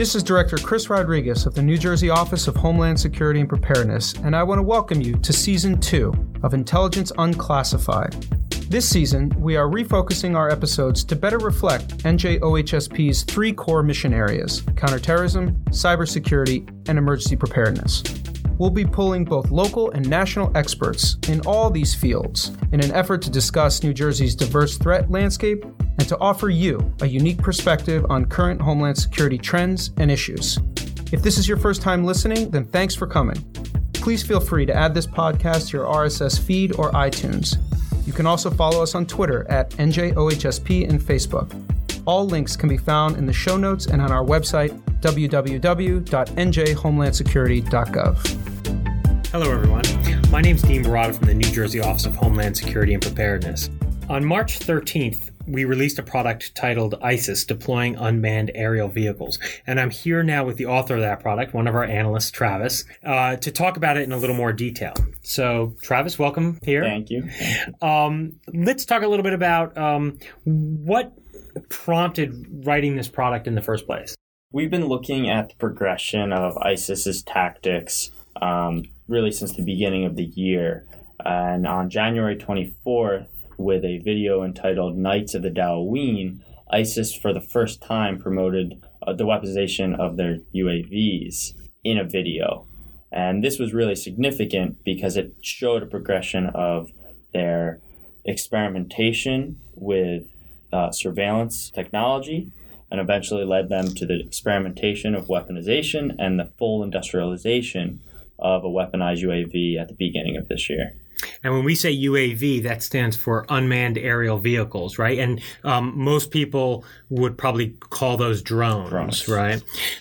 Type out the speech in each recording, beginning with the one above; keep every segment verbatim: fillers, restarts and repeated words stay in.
This is Director Chris Rodriguez of the New Jersey Office of Homeland Security and Preparedness, and I want to welcome you to Season two of Intelligence Unclassified. This season, we are refocusing our episodes to better reflect N J O H S P's three core mission areas: counterterrorism, cybersecurity, and emergency preparedness. We'll be pulling both local and national experts in all these fields in an effort to discuss New Jersey's diverse threat landscape and to offer you a unique perspective on current Homeland Security trends and issues. If this is your first time listening, then thanks for coming. Please feel free to add this podcast to your R S S feed or iTunes. You can also follow us on Twitter at N J O H S P and Facebook. All links can be found in the show notes and on our website, w w w dot n j homeland security dot gov. Hello, everyone. My name is Dean Barada from the New Jersey Office of Homeland Security and Preparedness. On March thirteenth, we released a product titled ISIS, Deploying Unmanned Aerial Vehicles. And I'm here now with the author of that product, one of our analysts, Travis, uh, to talk about it in a little more detail. So, Travis, welcome here. Thank you. Um, let's talk a little bit about um, what prompted writing this product in the first place. We've been looking at the progression of ISIS's tactics um, really since the beginning of the year. And on January twenty-fourth, with a video entitled Knights of the Dalloween, ISIS for the first time promoted uh, the weaponization of their U A Vs in a video. And this was really significant because it showed a progression of their experimentation with uh, surveillance technology and eventually led them to the experimentation of weaponization and the full industrialization of a weaponized U A V at the beginning of this year. And when we say U A V, that stands for unmanned aerial vehicles, right? And um, most people would probably call those drones, drones, right?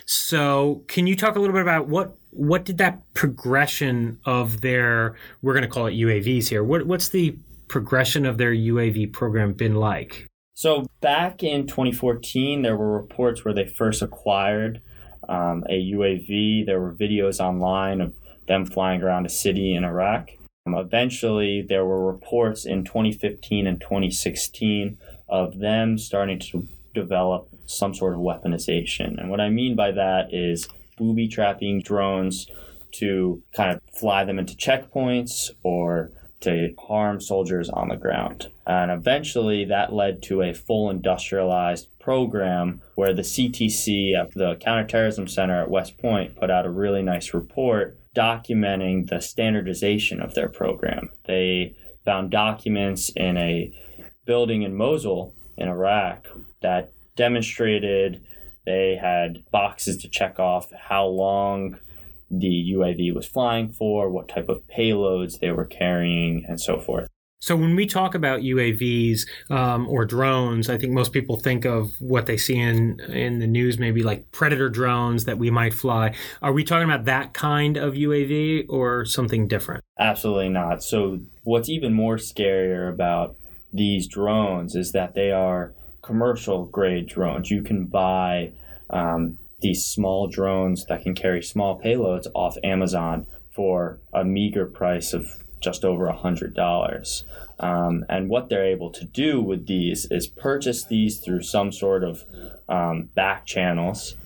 So can you talk a little bit about what what did that progression of their, we're going to call it U A Vs here, what what's the progression of their U A V program been like? So back in twenty fourteen, there were reports where they first acquired um, a U A V. There were videos online of them flying around a city in Iraq. Um, eventually, there were reports in twenty fifteen and twenty sixteen of them starting to develop some sort of weaponization. And what I mean by that is booby-trapping drones to kind of fly them into checkpoints or to harm soldiers on the ground. And eventually, that led to a full industrialized program where the C T C, the Counterterrorism Center at West Point, put out a really nice report documenting the standardization of their program. They found documents in a building in Mosul in Iraq that demonstrated they had boxes to check off how long the U A V was flying for, what type of payloads they were carrying, and so forth. So when we talk about U A Vs um, or drones, I think most people think of what they see in, in the news, maybe like Predator drones that we might fly. Are we talking about that kind of U A V or something different? Absolutely not. So what's even more scarier about these drones is that they are commercial grade drones. You can buy um, these small drones that can carry small payloads off Amazon for a meager price of just over one hundred dollars. Um, and what they're able to do with these is purchase these through some sort of um, back channels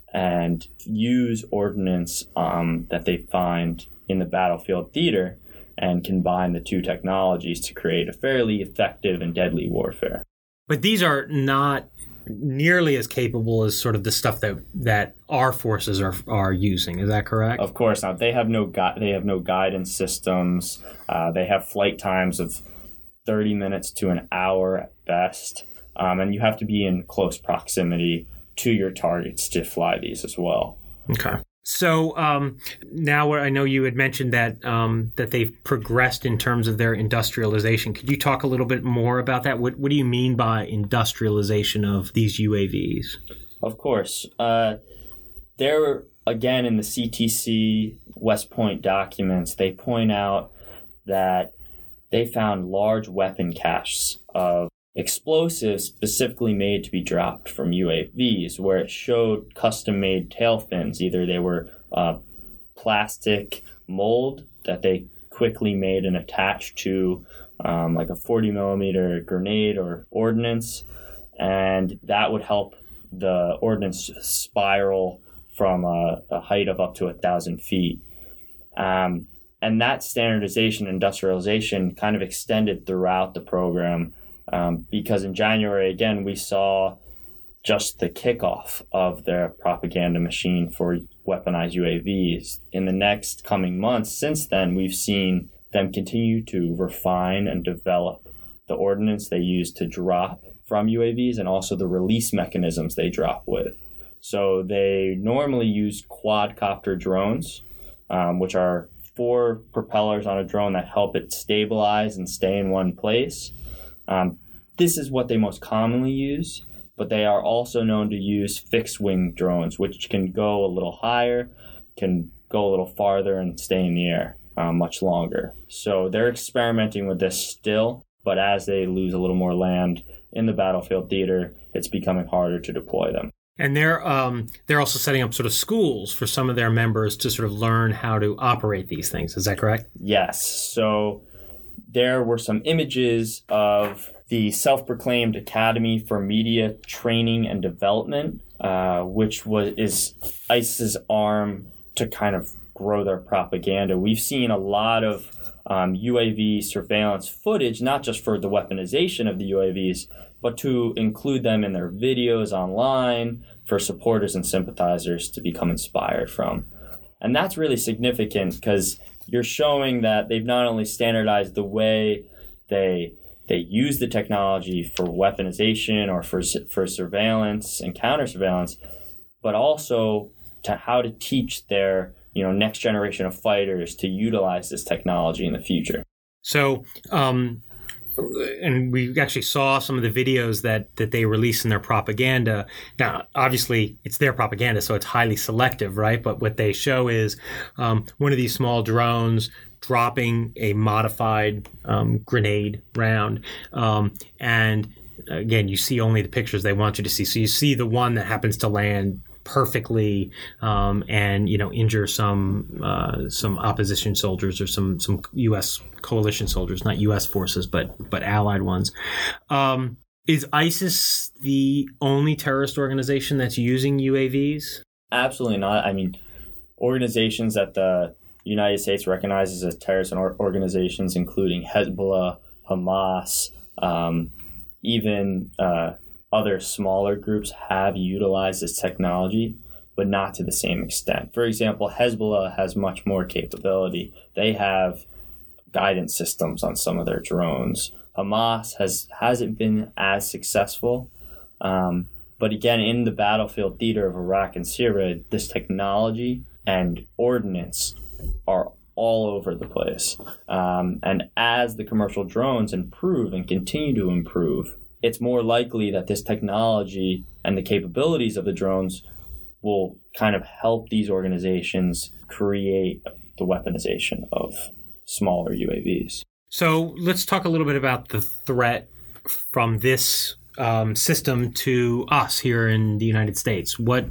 and use ordnance um, that they find in the battlefield theater and combine the two technologies to create a fairly effective and deadly warfare. But these are not nearly as capable as sort of the stuff that that our forces are are using. Is that correct? Of course not. They have no gui- they have no guidance systems. Uh, they have flight times of thirty minutes to an hour at best, um, and you have to be in close proximity to your targets to fly these as well. Okay. So um, now I know you had mentioned that um, that they've progressed in terms of their industrialization. Could you talk a little bit more about that? What, what do you mean by industrialization of these U A Vs? Of course. Uh, there, again, in the C T C West Point documents, they point out that they found large weapon caches of explosives specifically made to be dropped from U A Vs, where it showed custom-made tail fins. Either they were uh, plastic mold that they quickly made and attached to um, like a forty millimeter grenade or ordnance, and that would help the ordnance spiral from a, a height of up to a thousand feet. Um, and that standardization, industrialization kind of extended throughout the program um, because in January, again, we saw just the kickoff of their propaganda machine for weaponized U A Vs. In the next coming months, since then, we've seen them continue to refine and develop the ordnance they use to drop from U A Vs and also the release mechanisms they drop with. So they normally use quadcopter drones, um, which are four propellers on a drone that help it stabilize and stay in one place. Um, this is what they most commonly use, but they are also known to use fixed-wing drones, which can go a little higher, can go a little farther, and stay in the air uh, much longer. So they're experimenting with this still, but as they lose a little more land in the battlefield theater, it's becoming harder to deploy them. And they're um, they're also setting up sort of schools for some of their members to sort of learn how to operate these things. Is that correct? Yes. So there were some images of the self-proclaimed Academy for Media Training and Development, uh, which was is ISIS's arm to kind of grow their propaganda. We've seen a lot of um, U A V surveillance footage, not just for the weaponization of the U A Vs, but to include them in their videos online for supporters and sympathizers to become inspired from. And that's really significant because you're showing that they've not only standardized the way they they use the technology for weaponization or for for surveillance and counter surveillance, but also to how to teach their you know next generation of fighters to utilize this technology in the future. So, um, and we actually saw some of the videos that, that they released in their propaganda. Now, obviously, it's their propaganda, so it's highly selective, right? But what they show is um, one of these small drones dropping a modified um, grenade round. Um, and again, you see only the pictures they want you to see. So you see the one that happens to land perfectly um, and you know injure some uh, some opposition soldiers or some some U S coalition soldiers, not U S forces, but but allied ones. Um, is ISIS the only terrorist organization that's using U A Vs? Absolutely not. I mean, organizations that the United States recognizes as terrorist organizations, including Hezbollah, Hamas, um, even uh, other smaller groups have utilized this technology, but not to the same extent. For example, Hezbollah has much more capability. They have guidance systems on some of their drones. Hamas has, hasn't been as successful. Um, but again, in the battlefield theater of Iraq and Syria, this technology and ordnance are all over the place. Um, and as the commercial drones improve and continue to improve, it's more likely that this technology and the capabilities of the drones will kind of help these organizations create the weaponization of smaller U A Vs. So let's talk a little bit about the threat from this um, system to us here in the United States. What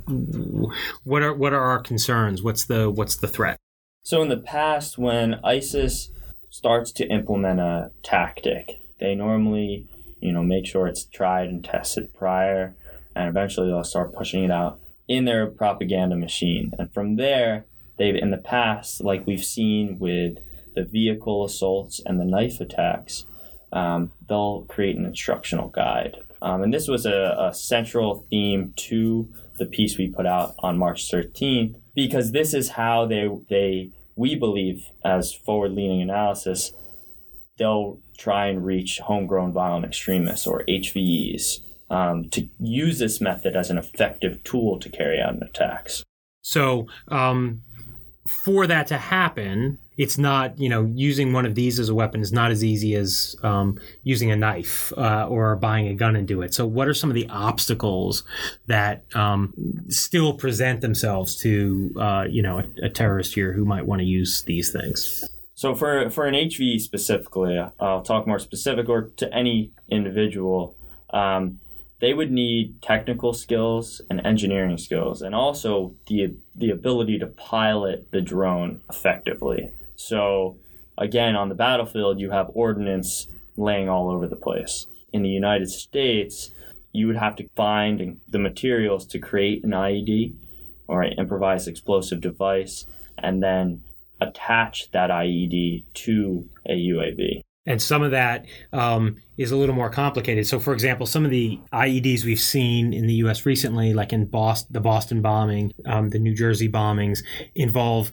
what are what are our concerns? What's the what's the threat? So in the past, when ISIS starts to implement a tactic, they normally you know, make sure it's tried and tested prior, and eventually they'll start pushing it out in their propaganda machine. And from there, they've, in the past, like we've seen with the vehicle assaults and the knife attacks, um, they'll create an instructional guide. Um, and this was a, a central theme to the piece we put out on March thirteenth, because this is how they, they we believe, as forward-leaning analysis, they'll try and reach homegrown violent extremists, or H V Es, um, to use this method as an effective tool to carry out attacks. So um, for that to happen, it's not, you know, using one of these as a weapon is not as easy as um, using a knife uh, or buying a gun and do it. So what are some of the obstacles that um, still present themselves to, uh, you know, a, a terrorist here who might want to use these things? So for for an H V specifically, I'll talk more specific, or to any individual, um, they would need technical skills and engineering skills, and also the the ability to pilot the drone effectively. So again, on the battlefield, you have ordnance laying all over the place. In the United States, you would have to find the materials to create an I E D or an improvised explosive device, and then attach that I E D to a U A V. And some of that um, is a little more complicated. So, for example, some of the I E Ds we've seen in the U S recently, like in Boston, the Boston bombing, um, the New Jersey bombings, involve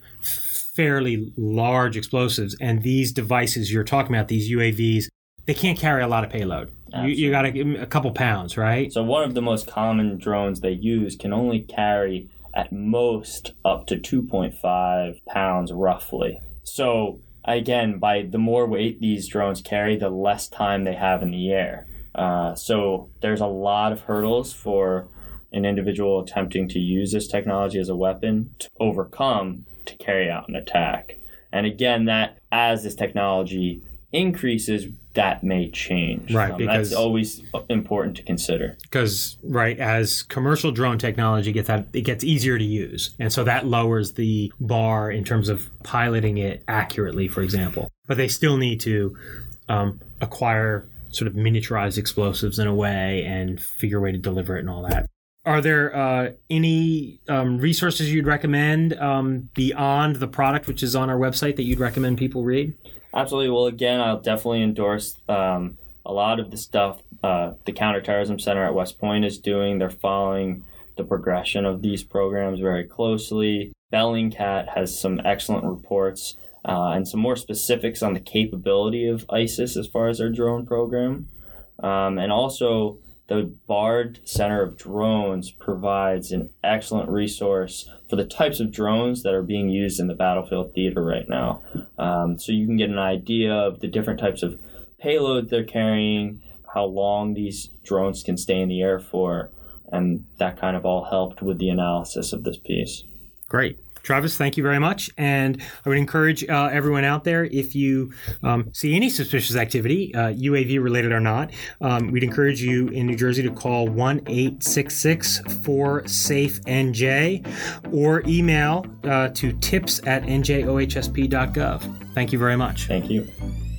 fairly large explosives. And these devices you're talking about, these U A Vs, they can't carry a lot of payload. You, you got to give them a couple pounds, right? So one of the most common drones they use can only carry at most up to two point five pounds roughly. So again, by the more weight these drones carry, the less time they have in the air. Uh, so there's a lot of hurdles for an individual attempting to use this technology as a weapon to overcome to carry out an attack. And again, that as this technology increases, that may change. Right, um, because that's always important to consider. Because, right, as commercial drone technology gets out, it gets easier to use. And so that lowers the bar in terms of piloting it accurately, for example. But they still need to um, acquire sort of miniaturized explosives in a way and figure a way to deliver it and all that. Are there uh, any um, resources you'd recommend um, beyond the product, which is on our website, that you'd recommend people read? Absolutely. Well, again, I'll definitely endorse um, a lot of the stuff uh, the Counterterrorism Center at West Point is doing. They're following the progression of these programs very closely. Bellingcat has some excellent reports uh, and some more specifics on the capability of ISIS as far as their drone program. Um, and also, the Bard Center of Drones provides an excellent resource for the types of drones that are being used in the battlefield theater right now. Um, so you can get an idea of the different types of payload they're carrying, how long these drones can stay in the air for, and that kind of all helped with the analysis of this piece. Great. Travis, thank you very much. And I would encourage uh, everyone out there, if you um, see any suspicious activity, uh, U A V related or not, um, we'd encourage you in New Jersey to call one eight six six four safe N J or email uh, to tips at n j o h s p dot gov. Thank you very much. Thank you.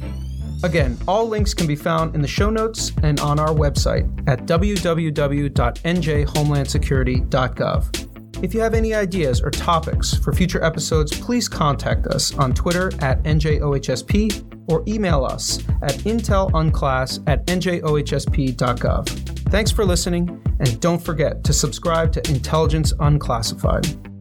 Again, all links can be found in the show notes and on our website at w w w dot n j homeland security dot gov. If you have any ideas or topics for future episodes, please contact us on Twitter at N J O H S P or email us at intelunclass at n j o h s p dot gov. Thanks for listening, and don't forget to subscribe to Intelligence Unclassified.